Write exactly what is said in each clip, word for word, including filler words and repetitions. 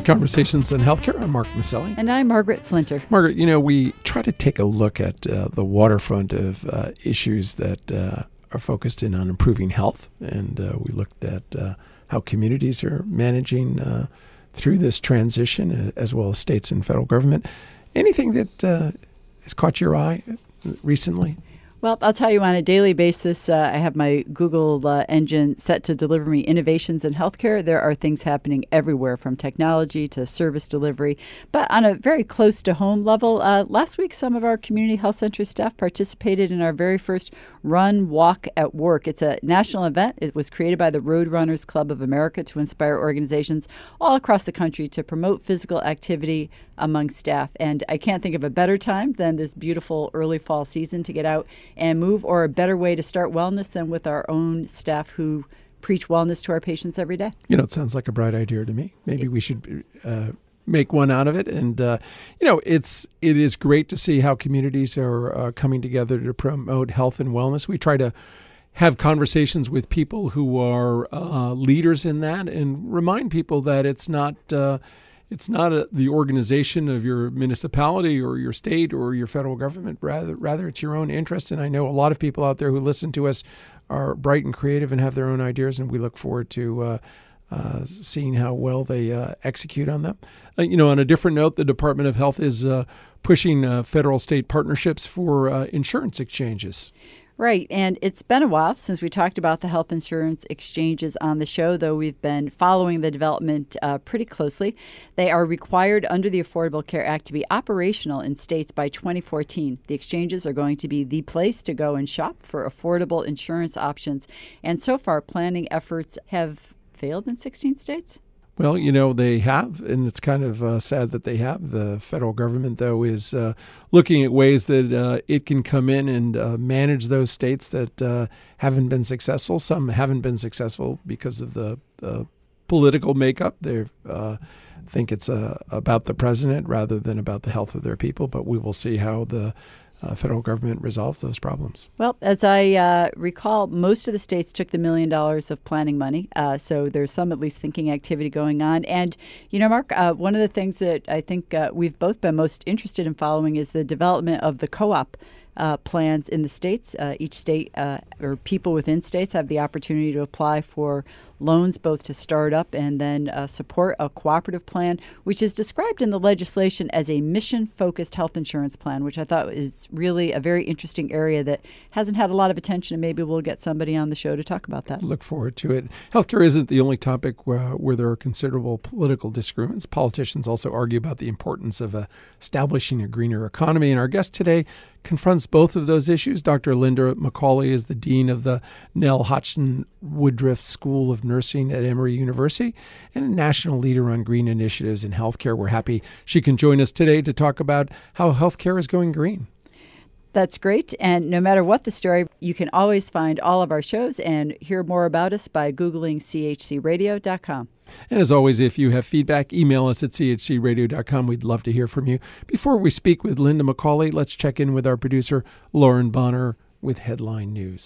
Conversations in Healthcare. I'm Mark Maselli. And I'm Margaret Flinter. Margaret, you know, we try to take a look at uh, the waterfront of uh, issues that uh, are focused in on improving health. And uh, we looked at uh, how communities are managing uh, through this transition, uh, as well as states and federal government. Anything that uh, has caught your eye recently? Well, I'll tell you, on a daily basis, uh, I have my Google uh, engine set to deliver me innovations in healthcare. There are things happening everywhere, from technology to service delivery. But on a very close to home level, uh, last week, some of our community health center staff participated in our very first Run Walk at Work. It's a national event. It was created by the Roadrunners Club of America to inspire organizations all across the country to promote physical activity among staff. And I can't think of a better time than this beautiful early fall season to get out and move, or a better way to start wellness than with our own staff who preach wellness to our patients every day. You know, it sounds like a bright idea to me. Maybe we should uh, make one out of it. And, uh, you know, it's it is great to see how communities are uh, coming together to promote health and wellness. We try to have conversations with people who are uh, leaders in that and remind people that it's not uh, It's not a, the organization of your municipality or your state or your federal government. Rather, rather it's your own interest. And I know a lot of people out there who listen to us are bright and creative and have their own ideas, and we look forward to uh, uh, seeing how well they uh, execute on them. Uh, you know, on a different note, the Department of Health is uh, pushing uh, federal-state partnerships for uh, insurance exchanges. Right. And it's been a while since we talked about the health insurance exchanges on the show, though we've been following the development uh, pretty closely. They are required under the Affordable Care Act to be operational in states by twenty fourteen. The exchanges are going to be the place to go and shop for affordable insurance options. And so far, planning efforts have failed in sixteen states. Well, you know, they have, and it's kind of uh, sad that they have. The federal government, though, is uh, looking at ways that uh, it can come in and uh, manage those states that uh, haven't been successful. Some haven't been successful because of the uh, political makeup. They uh, think it's uh, about the president rather than about the health of their people, but we will see how the Uh, federal government resolves those problems. Well, as I uh, recall, most of the states took the million dollars of planning money. Uh, so there's some at least thinking activity going on. And, you know, Mark, uh, one of the things that I think uh, we've both been most interested in following is the development of the co-op uh, plans in the states. Uh, each state uh, or people within states have the opportunity to apply for loans, both to start up and then uh, support a cooperative plan, which is described in the legislation as a mission-focused health insurance plan, which I thought is really a very interesting area that hasn't had a lot of attention, and maybe we'll get somebody on the show to talk about that. Look forward to it. Healthcare isn't the only topic where, where there are considerable political disagreements. Politicians also argue about the importance of uh, establishing a greener economy, and our guest today confronts both of those issues. Doctor Linda McCauley is the dean of the Nell Hodgson Woodruff School of Nursing at Emory University and a national leader on green initiatives in healthcare. We're happy she can join us today to talk about how healthcare is going green. That's great. And no matter what the story, you can always find all of our shows and hear more about us by Googling C H C radio dot com. And as always, if you have feedback, email us at C H C radio dot com. We'd love to hear from you. Before we speak with Linda McCauley, let's check in with our producer, Lauren Bonner, with Headline News.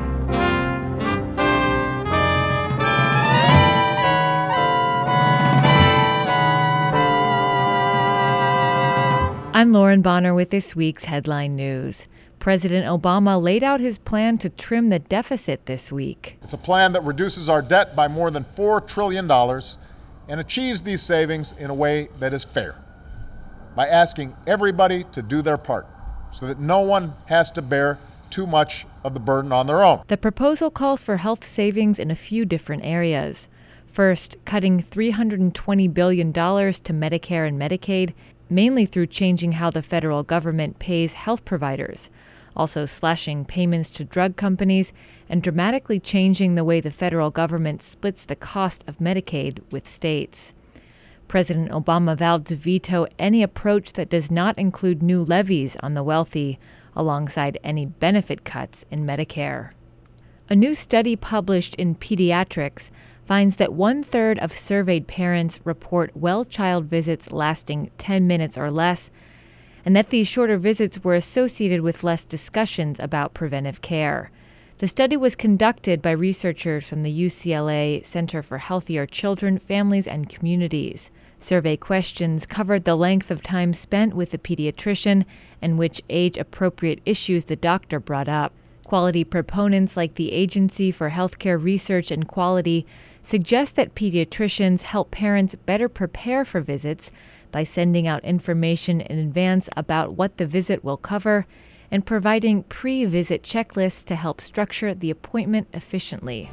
I'm Lauren Bonner with this week's Headline News. President Obama laid out his plan to trim the deficit this week. It's a plan that reduces our debt by more than four trillion dollars and achieves these savings in a way that is fair, by asking everybody to do their part so that no one has to bear too much of the burden on their own. The proposal calls for health savings in a few different areas. First, cutting three hundred twenty billion dollars to Medicare and Medicaid, mainly through changing how the federal government pays health providers, also slashing payments to drug companies, and dramatically changing the way the federal government splits the cost of Medicaid with states. President Obama vowed to veto any approach that does not include new levies on the wealthy, alongside any benefit cuts in Medicare. A new study published in Pediatrics finds that one-third of surveyed parents report well child visits lasting ten minutes or less, and that these shorter visits were associated with less discussions about preventive care. The study was conducted by researchers from the U C L A Center for Healthier Children, Families, and Communities. Survey questions covered the length of time spent with the pediatrician and which age-appropriate issues the doctor brought up. Quality proponents like the Agency for Healthcare Research and Quality suggest that pediatricians help parents better prepare for visits by sending out information in advance about what the visit will cover and providing pre-visit checklists to help structure the appointment efficiently.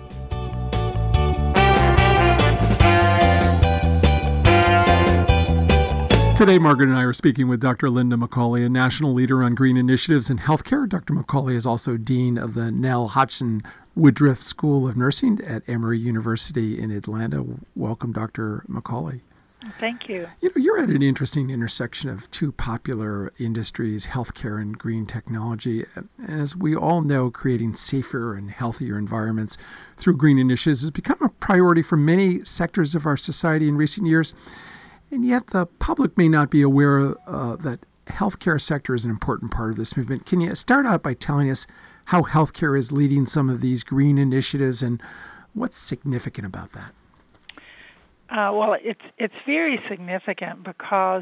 Today, Margaret and I are speaking with Doctor Linda McCauley, a national leader on green initiatives in healthcare. Doctor McCauley is also dean of the Nell Hodgson Woodruff School of Nursing at Emory University in Atlanta. Welcome, Doctor McCauley. Thank you. You know, you're at an interesting intersection of two popular industries, healthcare and green technology. And as we all know, creating safer and healthier environments through green initiatives has become a priority for many sectors of our society in recent years. And yet the public may not be aware uh, that healthcare sector is an important part of this movement. Can you start out by telling us how healthcare is leading some of these green initiatives and what's significant about that? Uh, well, it's it's very significant because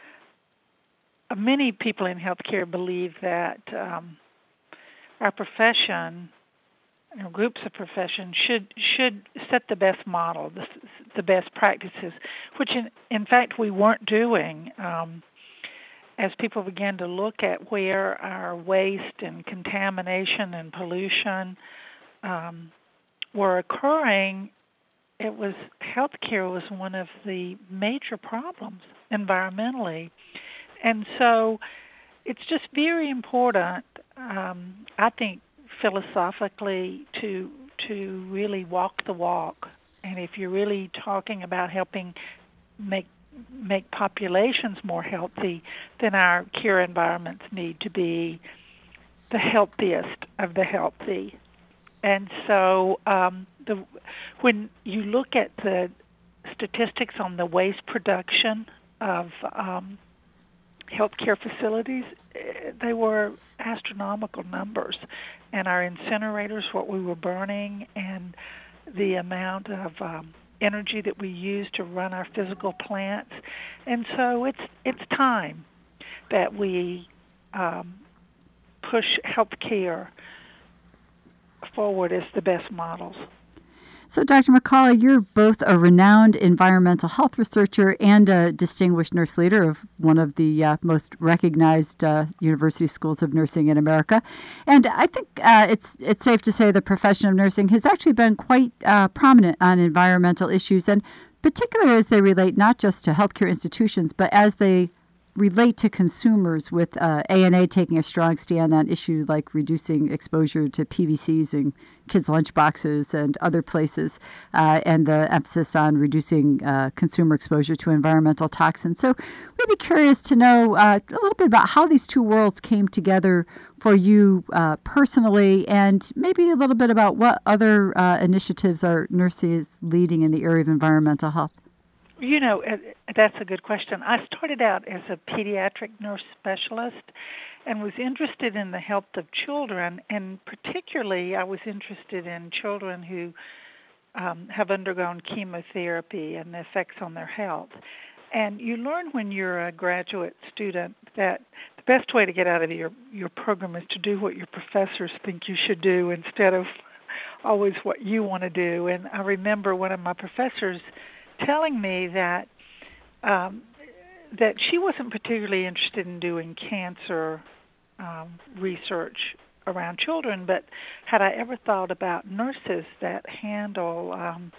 many people in healthcare believe that um, our profession, you know, groups of profession, should should set the best model, the, the best practices, which in, in fact we weren't doing. Um, as people began to look at where our waste and contamination and pollution um, were occurring, it was healthcare was one of the major problems environmentally. And so it's just very important, um, I think, philosophically to to really walk the walk. And if you're really talking about helping make make populations more healthy, then our care environments need to be the healthiest of the healthy. And so um, the, when you look at the statistics on the waste production of um, healthcare facilities, they were astronomical numbers. And our incinerators, what we were burning, and the amount of um, energy that we use to run our physical plants. And so it's it's time that we um, push healthcare forward as the best models. So, Doctor McCauley, you're both a renowned environmental health researcher and a distinguished nurse leader of one of the uh, most recognized uh, university schools of nursing in America. And I think uh, it's it's safe to say the profession of nursing has actually been quite uh, prominent on environmental issues, and particularly as they relate not just to healthcare institutions, but as they relate to consumers, with uh, A N A taking a strong stand on issues like reducing exposure to P V Cs in kids' lunchboxes and other places, uh, and the emphasis on reducing uh, consumer exposure to environmental toxins. So we'd be curious to know uh, a little bit about how these two worlds came together for you uh, personally, and maybe a little bit about what other uh, initiatives are nurses leading in the area of environmental health. You know, that's a good question. I started out as a pediatric nurse specialist and was interested in the health of children, and particularly I was interested in children who um, have undergone chemotherapy and the effects on their health. And you learn when you're a graduate student that the best way to get out of your, your program is to do what your professors think you should do instead of always what you want to do. And I remember one of my professors telling me that um, that she wasn't particularly interested in doing cancer um, research around children, but had I ever thought about nurses that handle um,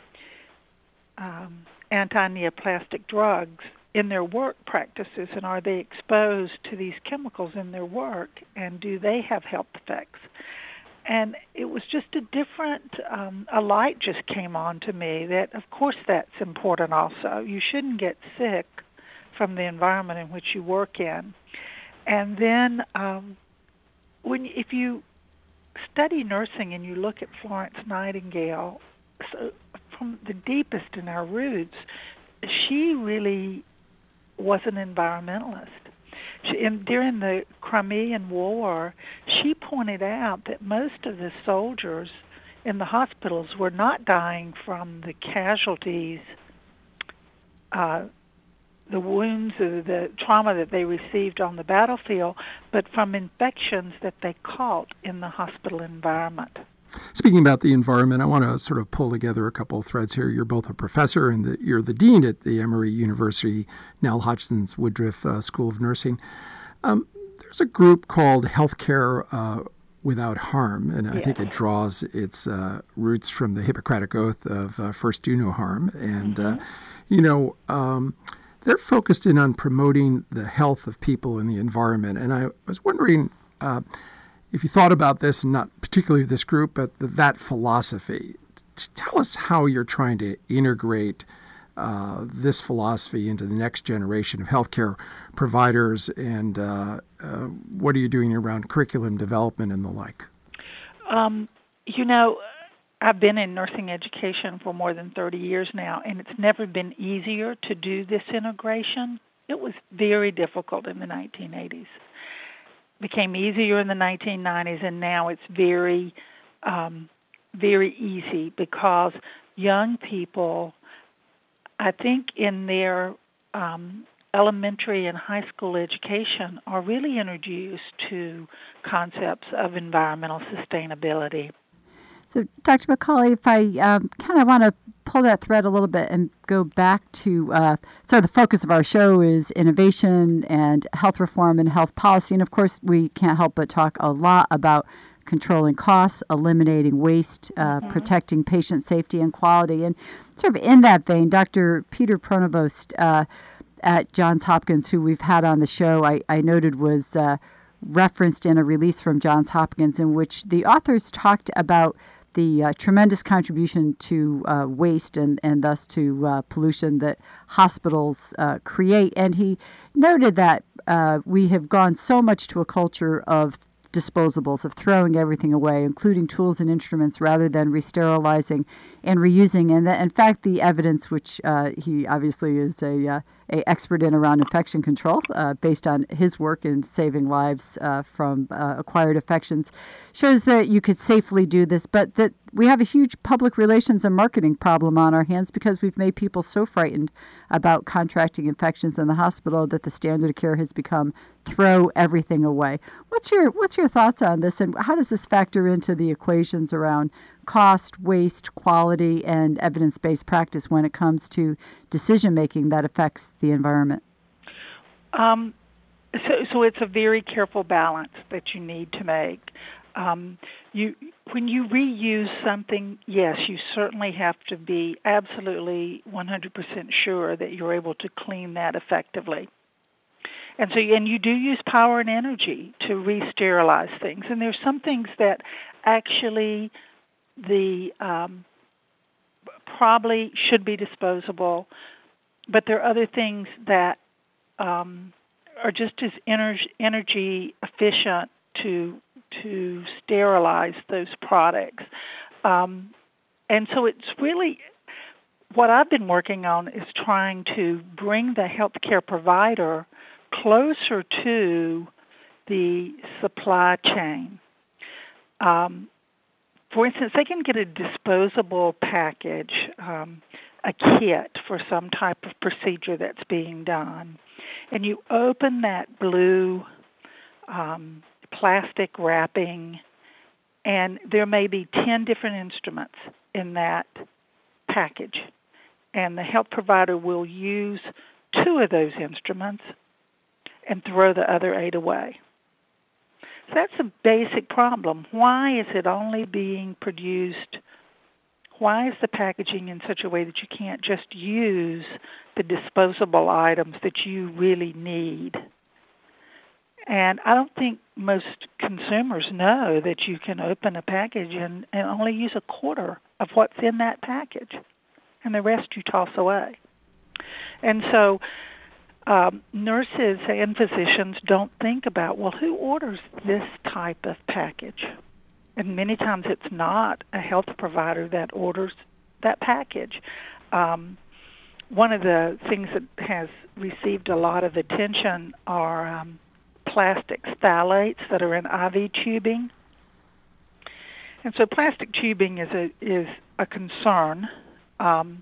um, anti-neoplastic drugs in their work practices, and are they exposed to these chemicals in their work, and do they have health effects? And it was just a different, um, a light just came on to me that, of course, that's important also. You shouldn't get sick from the environment in which you work in. And then um, when if you study nursing and you look at Florence Nightingale, so from the deepest in our roots, she really was an environmentalist. She, in, during the Crimean War, she pointed out that most of the soldiers in the hospitals were not dying from the casualties, uh, the wounds, or the trauma that they received on the battlefield, but from infections that they caught in the hospital environment. Speaking about the environment, I want to sort of pull together a couple of threads here. You're both a professor, and the, you're the dean at the Emory University, Nell Hodgson Woodruff uh, School of Nursing. Um, there's a group called Healthcare uh, Without Harm, and I yes. think it draws its uh, roots from the Hippocratic Oath of uh, first do no harm. And, mm-hmm. uh, you know, um, they're focused in on promoting the health of people and the environment. And I was wondering uh, if you thought about this, and not particularly this group, but the, that philosophy. Tell us how you're trying to integrate uh, this philosophy into the next generation of healthcare providers, and uh, uh, what are you doing around curriculum development and the like? Um, you know, I've been in nursing education for more than thirty years now, and it's never been easier to do this integration. It was very difficult in the nineteen eighties. Became easier in the nineteen nineties, and now it's very, um, very easy because young people, I think in their um, elementary and high school education, are really introduced to concepts of environmental sustainability. So, Doctor McCauley, if I um, kind of want to pull that thread a little bit and go back to, uh, so the focus of our show is innovation and health reform and health policy. And of course, we can't help but talk a lot about controlling costs, eliminating waste, uh, mm-hmm. protecting patient safety and quality. And sort of in that vein, Doctor Peter Pronovost uh, at Johns Hopkins, who we've had on the show, I, I noted was uh, referenced in a release from Johns Hopkins in which the authors talked about the uh, tremendous contribution to uh, waste and, and thus to uh, pollution that hospitals uh, create. And he noted that uh, we have gone so much to a culture of disposables, of throwing everything away, including tools and instruments, rather than re-sterilizing and reusing. And that, in fact, the evidence, which uh, he obviously is a, uh, a expert in around infection control, uh, based on his work in saving lives uh, from uh, acquired infections, shows that you could safely do this, but that we have a huge public relations and marketing problem on our hands because we've made people so frightened about contracting infections in the hospital that the standard of care has become throw everything away. What's your what's your thoughts on this, and how does this factor into the equations around cost, waste, quality, and evidence-based practice when it comes to decision-making that affects the environment? Um, so, so it's a very careful balance that you need to make. Um, you, when you reuse something, yes, you certainly have to be absolutely one hundred percent sure that you're able to clean that effectively. And so, and you do use power and energy to re-sterilize things. And there's some things that actually the um, probably should be disposable, but there are other things that um, are just as energy, energy efficient to to sterilize those products. Um, and so it's really, what I've been working on is trying to bring the healthcare provider closer to the supply chain. Um, for instance, they can get a disposable package, um, a kit for some type of procedure that's being done, and you open that blue um, plastic wrapping, and there may be ten different instruments in that package, and the health provider will use two of those instruments and throw the other eight away. So that's a basic problem. Why is it only being produced? Why is the packaging in such a way that you can't just use the disposable items that you really need? And I don't think most consumers know that you can open a package and, and only use a quarter of what's in that package, and the rest you toss away. And so um, nurses and physicians don't think about, well, who orders this type of package? And many times it's not a health provider that orders that package. Um, one of the things that has received a lot of attention are um, plastic phthalates that are in I V tubing. And so plastic tubing is a is a concern um,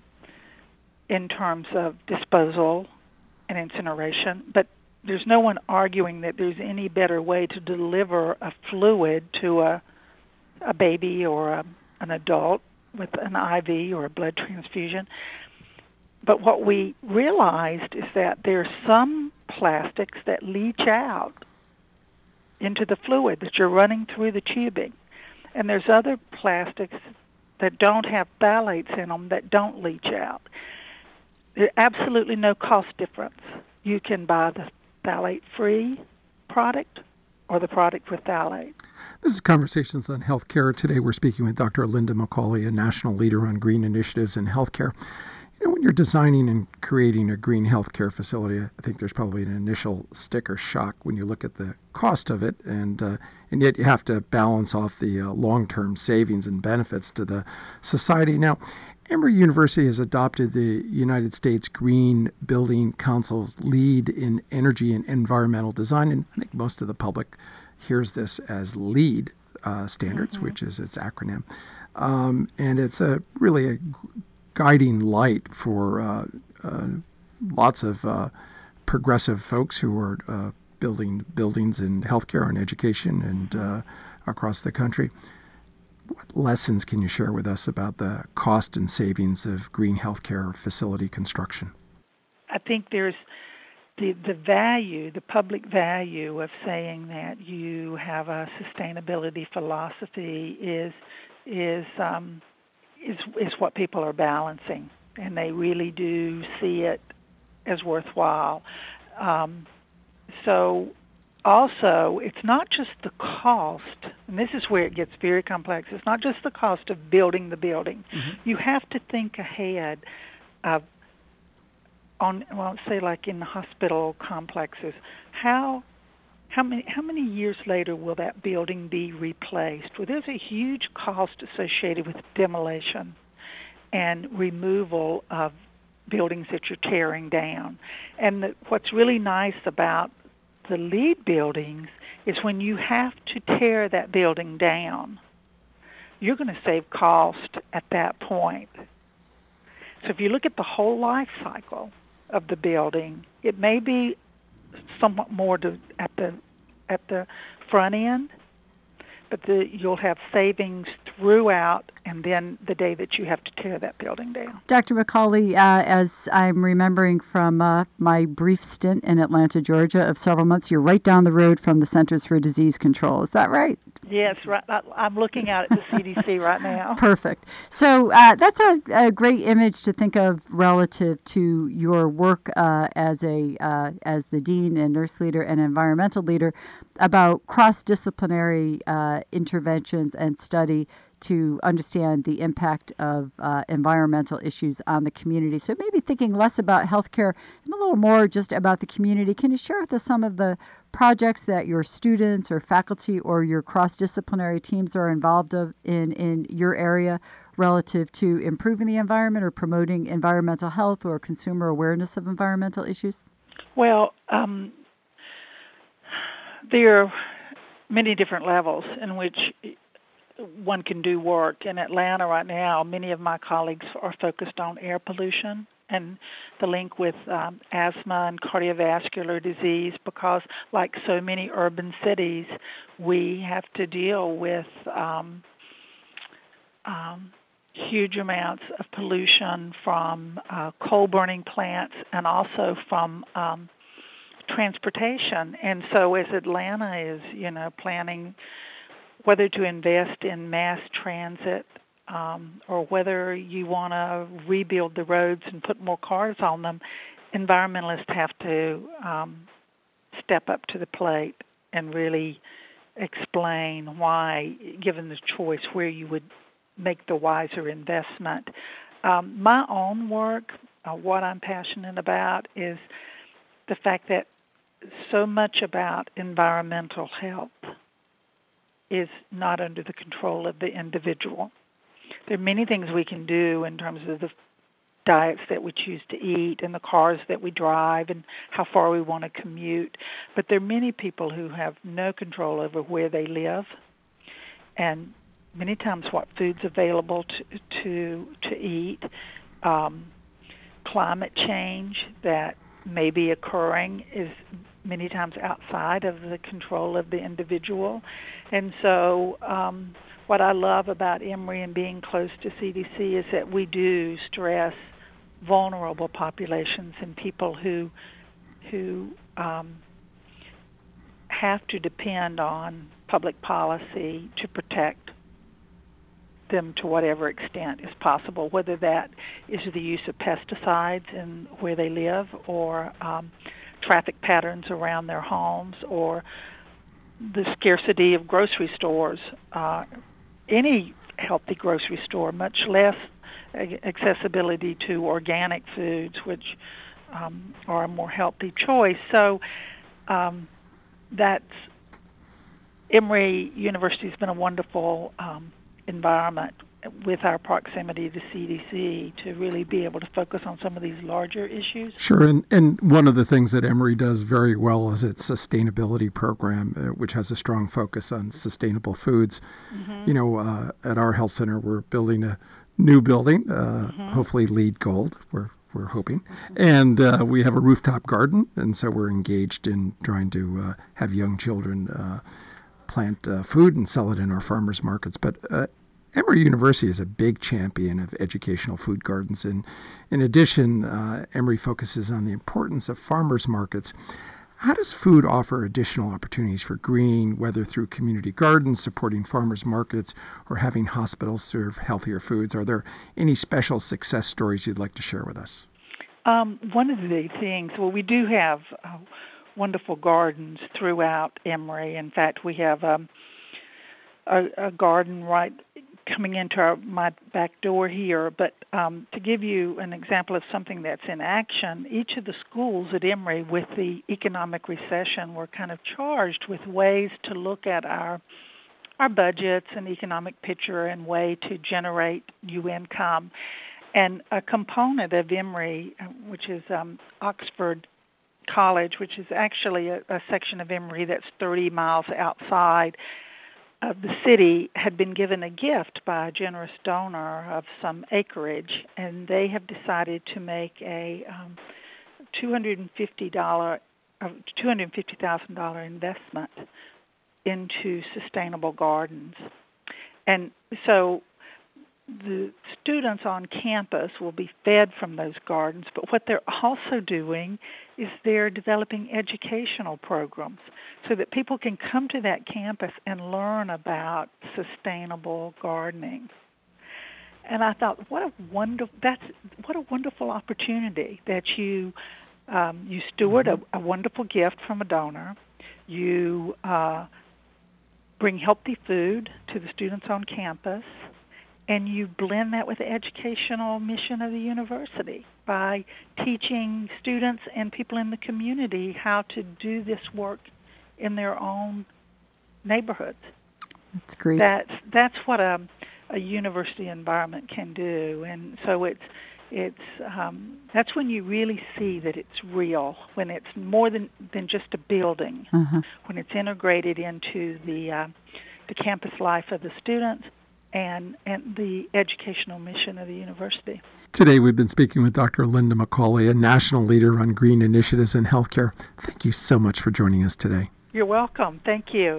in terms of disposal and incineration, but there's no one arguing that there's any better way to deliver a fluid to a a baby or a, an adult with an I V or a blood transfusion. But what we realized is that there's some plastics that leach out into the fluid that you're running through the tubing. And there's other plastics that don't have phthalates in them that don't leach out. There's absolutely no cost difference. You can buy the phthalate-free product or the product with phthalate. This is Conversations on Healthcare. Today we're speaking with Doctor Linda McCauley, a national leader on green initiatives in healthcare. You know, when you're designing and creating a green healthcare facility, I think there's probably an initial sticker shock when you look at the cost of it, and uh, and yet you have to balance off the uh, long-term savings and benefits to the society. Now, Emory University has adopted the United States Green Building Council's lead in energy and environmental design, and I think most of the public hears this as LEED uh, standards, mm-hmm. which is its acronym, um, and it's a really a guiding light for uh, uh, lots of uh, progressive folks who are uh, building buildings in healthcare and education and uh, across the country. What lessons can you share with us about the cost and savings of green healthcare facility construction? I think there's the the value, the public value of saying that you have a sustainability philosophy is is um, is is what people are balancing, and they really do see it as worthwhile. Um, so. Also, it's not just the cost, and this is where it gets very complex. It's not just the cost of building the building. Mm-hmm. You have to think ahead of, on well, say like in the hospital complexes, how how many how many years later will that building be replaced? Well, there's a huge cost associated with demolition and removal of buildings that you're tearing down. And the, what's really nice about the LEED buildings is when you have to tear that building down, you're going to save cost at that point. So if you look at the whole life cycle of the building, it may be somewhat more to, at the at the front end, but the, you'll have savings throughout, and then the day that you have to tear that building down. Doctor McCauley, uh, as I'm remembering from uh, my brief stint in Atlanta, Georgia of several months, you're right down the road from the Centers for Disease Control. Is that right? Yes, right. I'm looking out at the C D C right now. Perfect. So uh, that's a, a great image to think of relative to your work uh, as a uh, as the dean and nurse leader and environmental leader about cross-disciplinary uh, interventions and study to understand the impact of uh, environmental issues on the community. So maybe thinking less about healthcare and a little more just about the community. Can you share with us some of the projects that your students or faculty or your cross-disciplinary teams are involved of in, in your area relative to improving the environment or promoting environmental health or consumer awareness of environmental issues? Well, um, there are many different levels in which one can do work. In Atlanta right now, many of my colleagues are focused on air pollution and the link with um, asthma and cardiovascular disease, because like so many urban cities, we have to deal with um, um, huge amounts of pollution from uh, coal-burning plants and also from um, transportation. And so as Atlanta is, you know, planning whether to invest in mass transit um, or whether you want to rebuild the roads and put more cars on them, environmentalists have to um, step up to the plate and really explain why, given the choice, where you would make the wiser investment. Um, my own work, uh, what I'm passionate about is the fact that so much about environmental health is not under the control of the individual. There are many things we can do in terms of the diets that we choose to eat and the cars that we drive and how far we want to commute. But there are many people who have no control over where they live. And many times what food's available to to, to eat, um, climate change that may be occurring is many times outside of the control of the individual. And so um, what I love about Emory and being close to C D C is that we do stress vulnerable populations and people who who um, have to depend on public policy to protect them to whatever extent is possible, whether that is the use of pesticides in where they live, or um, traffic patterns around their homes, or the scarcity of grocery stores. Uh, any healthy grocery store, much less accessibility to organic foods, which um, are a more healthy choice. So um, that's Emory University has been a wonderful um, environment with our proximity to C D C to really be able to focus on some of these larger issues. Sure, and, and one of the things that Emory does very well is its sustainability program, uh, which has a strong focus on sustainable foods. Mm-hmm. You know, uh, at our health center, we're building a new building, uh, mm-hmm. hopefully LEED Gold, we're, we're hoping. Mm-hmm. And uh, we have a rooftop garden, and so we're engaged in trying to uh, have young children uh, plant uh, food and sell it in our farmers markets. But uh, Emory University is a big champion of educational food gardens. And in addition, uh, Emory focuses on the importance of farmers markets. How does food offer additional opportunities for greening, whether through community gardens, supporting farmers markets, or having hospitals serve healthier foods? Are there any special success stories you'd like to share with us? Um, one of the things, well, we do have uh, wonderful gardens throughout Emory. In fact, we have um, a, a garden right coming into our, my back door here. But um, to give you an example of something that's in action, each of the schools at Emory with the economic recession were kind of charged with ways to look at our our budgets and economic picture and way to generate new income. And a component of Emory, which is um, Oxford College, which is actually a, a section of Emory that's thirty miles outside of the city, had been given a gift by a generous donor of some acreage, and they have decided to make a um, two hundred fifty dollars, uh, two hundred fifty thousand dollars investment into sustainable gardens. And so the students on campus will be fed from those gardens, but what they're also doing is they're developing educational programs so that people can come to that campus and learn about sustainable gardening. And I thought, what a wonderful that's what a wonderful opportunity that you um, you steward a, a wonderful gift from a donor, you uh, bring healthy food to the students on campus, and you blend that with the educational mission of the university by teaching students and people in the community how to do this work in their own neighborhoods. That's great. That's that's what a a university environment can do, and so it's it's um, that's when you really see that it's real, when it's more than than just a building, uh-huh. when it's integrated into the uh, the campus life of the students and and the educational mission of the university. Today we've been speaking with Doctor Linda McCauley, a national leader on green initiatives in healthcare. Thank you so much for joining us today. You're welcome. Thank you.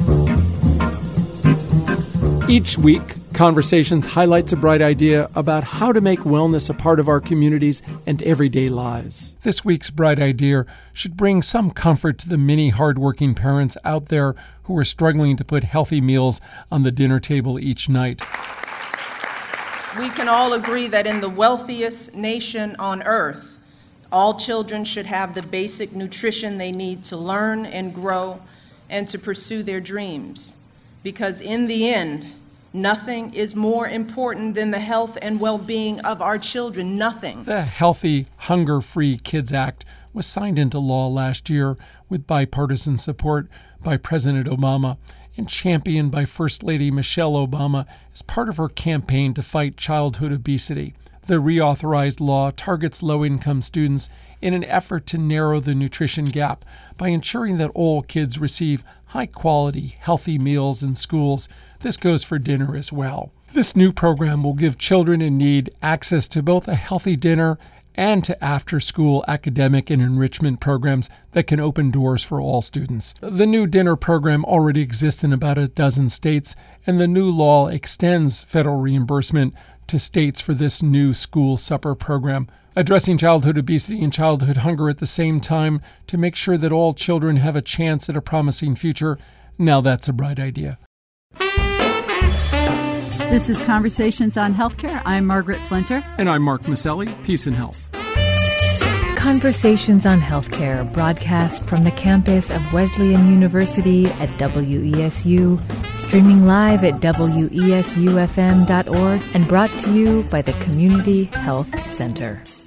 Each week, Conversations highlights a bright idea about how to make wellness a part of our communities and everyday lives. This week's bright idea should bring some comfort to the many hardworking parents out there who are struggling to put healthy meals on the dinner table each night. We can all agree that in the wealthiest nation on earth, all children should have the basic nutrition they need to learn and grow and to pursue their dreams. Because in the end, nothing is more important than the health and well-being of our children. Nothing. The Healthy, Hunger-Free Kids Act was signed into law last year with bipartisan support by President Obama and championed by First Lady Michelle Obama as part of her campaign to fight childhood obesity. The reauthorized law targets low-income students in an effort to narrow the nutrition gap by ensuring that all kids receive high-quality, healthy meals in schools. This goes for dinner as well. This new program will give children in need access to both a healthy dinner and to after-school academic and enrichment programs that can open doors for all students. The new dinner program already exists in about a dozen states, and the new law extends federal reimbursement to states for this new school supper program, addressing childhood obesity and childhood hunger at the same time to make sure that all children have a chance at a promising future. Now that's a bright idea. This is Conversations on Healthcare. I'm Margaret Flinter. And I'm Mark Maselli. Peace and health. Conversations on Healthcare, broadcast from the campus of Wesleyan University at W E S U, streaming live at W E S U F M dot org, and brought to you by the Community Health Center.